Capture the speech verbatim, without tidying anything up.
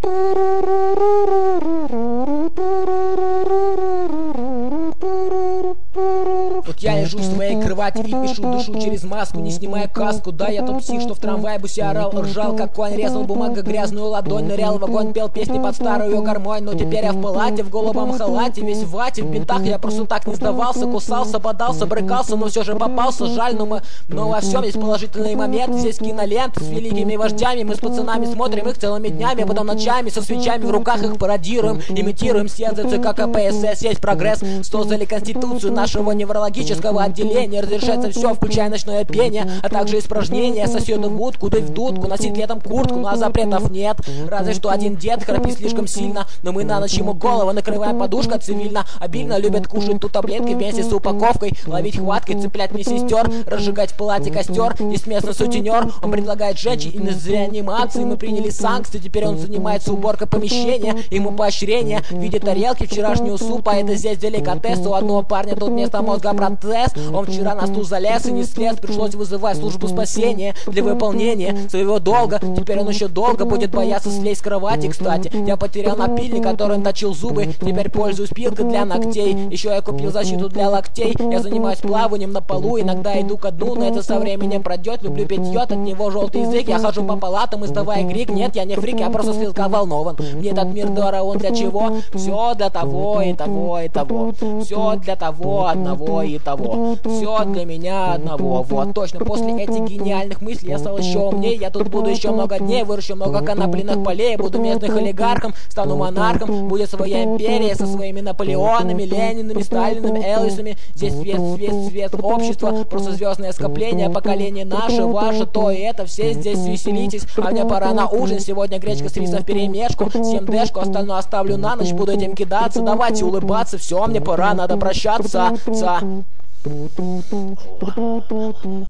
Вот я лежу в своей кровати и пишу, дышу через маску, не снимая каску. Да, я тот псих, что в трамвайбусе орал, ржал, как конь, резал бумага грязную ладонь, нырял в огонь, пел песни под старую гармонь. Но теперь я в палате, в голубом халате, весь в вате, в бинтах. Я просто так не сдавался, кусался, бодался, брыкался, но все же попался. Жаль, но мы, но во всем есть положительный момент. Здесь киноленты с великими вождями. Мы с пацанами смотрим их целыми днями, потом ночами со свечами в руках их пародируем, имитируем съезды ЦК КПСС. Есть прогресс, создали конституцию нашего неврологического отделения. Разрешается все, включая ночное пение, а также испражнения. Соседу в будку, да и в дудку, носить летом куртку, ну а запретов нет. Разве что один дед храпит слишком сильно, но мы на ночь ему голову накрываем подушка цивильно. Обильно любят кушать ту таблетки вместе с упаковкой, ловить хваткой, цеплять медсестер, разжигать в палате костер. Есть местный сутенер, он предлагает женщине из реанимации. Мы приняли санкции, теперь он занимается уборкой помещения. Ему поощрение в виде тарелки вчерашнего супа. Это здесь деликатес, у одного парня тут вместо мозга протез. Он вчера на стул залез и не слез, пришлось вызывать службу спасения для выполнения своего долга. Теперь он еще долго будет бояться слезть с кровати. Кстати, я потерял напильник, которым точил зубы, теперь пользуюсь пилкой для ногтей. Еще я купил защиту для локтей. Я занимаюсь плаванием на полу, иногда иду ко дну, но это со временем пройдет. Люблю питье, от него желтый язык. Я хожу по палатам, издавая крик. Нет, я не фрик, я просто слегка волнован. Мне этот мир дорог, он для чего? Все для того и того и того. Все для того одного и того. Все для меня одного. Вот точно, после этих гениальных мыслей я стал еще умнее. Я тут буду еще много дней, выращу много конопляных полей. Буду местным олигархом, стану монархом. Будет своя империя со своими Наполеонами, Ленинами, Сталинами, Элвисами. Здесь свет, свет, свет общества. Просто звездное скопление, поколение наше, ваше, то и это. Все здесь веселитесь, а мне пора на ужин. Сегодня гречка с рисом вперемешку, съем дэшку, остальное оставлю на ночь. Буду этим кидаться, давайте улыбаться. Все, мне пора, надо прощаться. Ца.